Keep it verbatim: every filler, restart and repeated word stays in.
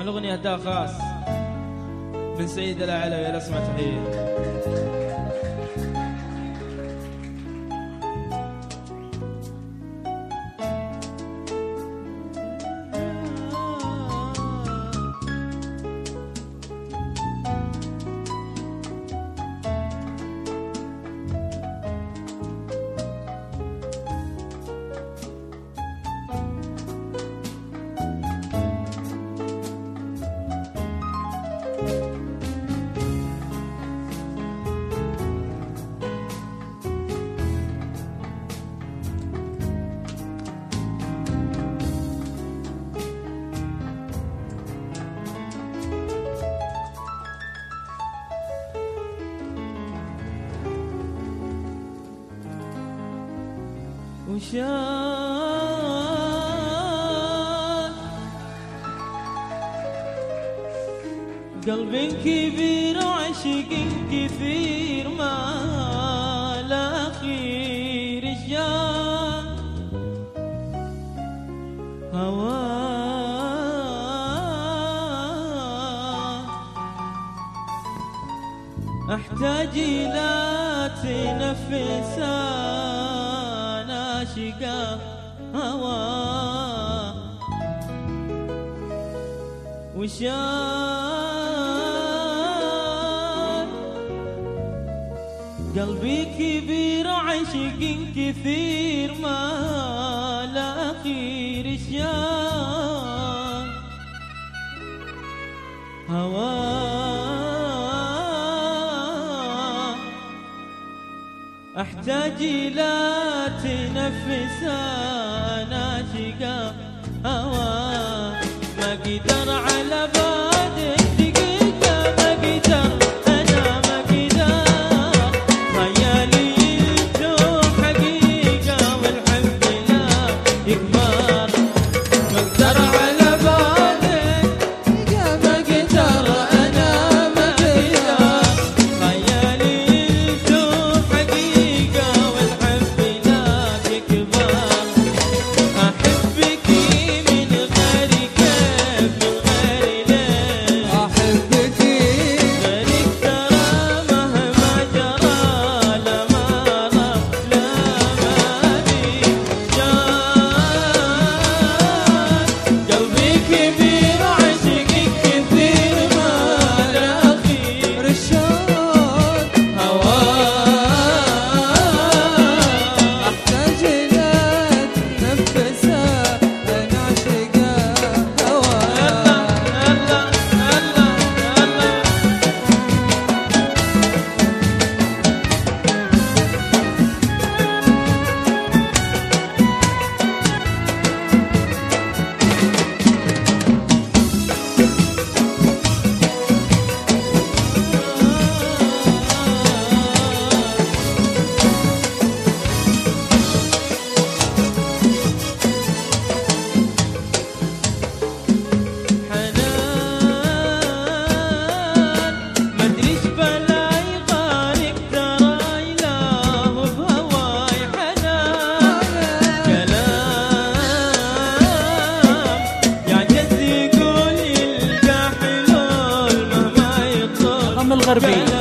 الأغنية هداء خاص من سيد العلوي. يا اسمع تحية. وشان قلب كبير وعشق كثير ما لا خير شان هواه احتاج الى تنفس عاشقا هواه وشان قلبي كبير عشق كثير ما لا خير شان هواه احتاج الى تنفس ناشقا هواه ما قدر على بعدك دقيقة ما قدر أنا ما قدر خيالي يدوم حقيقة والحب لا يكبر ما قدر على بعدك ما قدر أنا ما قدر خيالي يدوم حقيقة والحب لا يكبر أحبك من غير كيف من غير ليه أحبك غيرك ترى مهما جرى لا مرض لا مالي جان قلبي كبير وعشقك كثير ما لا خير الشوق هواه احتاج الى تنفس انا عاشقا هواه هلا هلا هلا هلا حنان مدري ايش بلاي غارق ترى يلاه بهواي حنان كلام يعجز يقول يلقى حلول مهما يطول الغربي